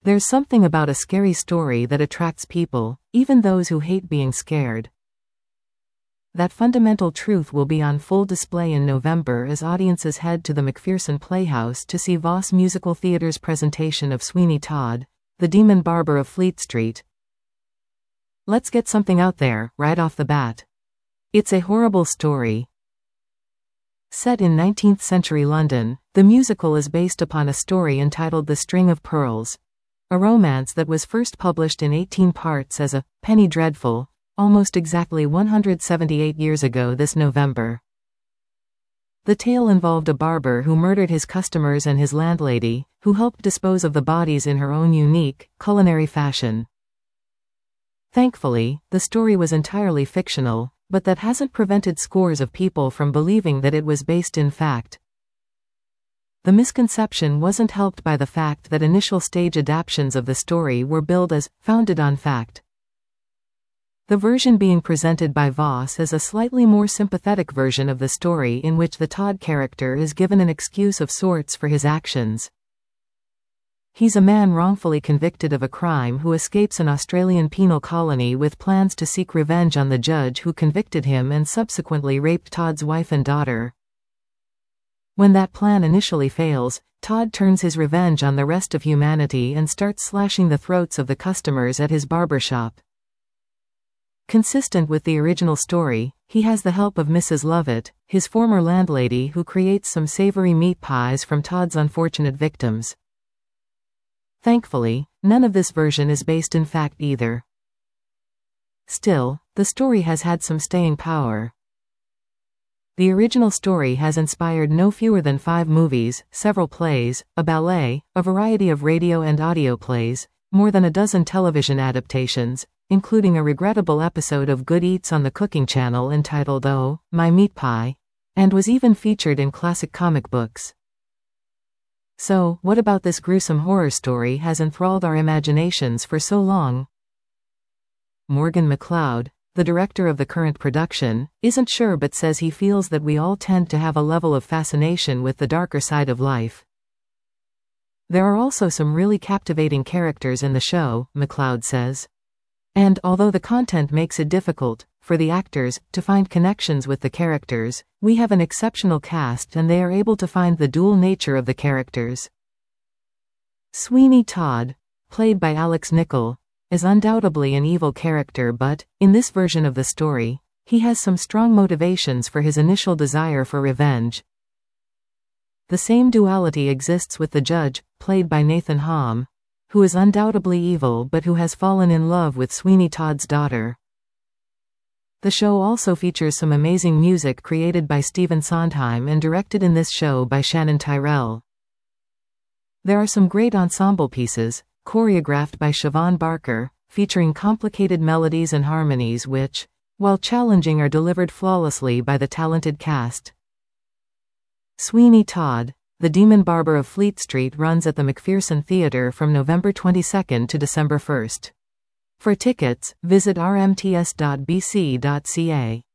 There's something about a scary story that attracts people, even those who hate being scared. That fundamental truth will be on full display in November as audiences head to the McPherson Playhouse to see Voss Musical Theatre's presentation of Sweeney Todd, the Demon Barber of Fleet Street. Let's get something out there, right off the bat. It's a horrible story. Set in 19th-century London, the musical is based upon a story entitled The String of Pearls, a romance that was first published in 18 parts as a Penny Dreadful, almost exactly 178 years ago this November. The tale involved a barber who murdered his customers and his landlady, who helped dispose of the bodies in her own unique, culinary fashion. Thankfully, the story was entirely fictional, but that hasn't prevented scores of people from believing that it was based in fact. The misconception wasn't helped by the fact that initial stage adaptations of the story were billed as founded on fact. The version being presented by Voss is a slightly more sympathetic version of the story in which the Todd character is given an excuse of sorts for his actions. He's a man wrongfully convicted of a crime who escapes an Australian penal colony with plans to seek revenge on the judge who convicted him and subsequently raped Todd's wife and daughter. When that plan initially fails, Todd turns his revenge on the rest of humanity and starts slashing the throats of the customers at his barbershop. Consistent with the original story, he has the help of Mrs. Lovett, his former landlady, who creates some savory meat pies from Todd's unfortunate victims. Thankfully, none of this version is based in fact either. Still, the story has had some staying power. The original story has inspired no fewer than 5 movies, several plays, a ballet, a variety of radio and audio plays, more than a dozen television adaptations, including a regrettable episode of Good Eats on the Cooking Channel entitled Oh, My Meat Pie, and was even featured in classic comic books. So, what about this gruesome horror story has enthralled our imaginations for so long? Morgan McLeod, the director of the current production, isn't sure but says he feels that we all tend to have a level of fascination with the darker side of life. There are also some really captivating characters in the show, McLeod says. And although the content makes it difficult for the actors to find connections with the characters, we have an exceptional cast and they are able to find the dual nature of the characters. Sweeney Todd, played by Alex Nichol, is undoubtedly an evil character, but, in this version of the story, he has some strong motivations for his initial desire for revenge. The same duality exists with the judge, played by Nathan Hom, who is undoubtedly evil but who has fallen in love with Sweeney Todd's daughter. The show also features some amazing music created by Stephen Sondheim and directed in this show by Shannon Tyrell. There are some great ensemble pieces, choreographed by Siobhan Barker, featuring complicated melodies and harmonies which, while challenging, are delivered flawlessly by the talented cast. Sweeney Todd, the Demon Barber of Fleet Street runs at the McPherson Theatre from November 22 to December 1. For tickets, visit rmts.bc.ca.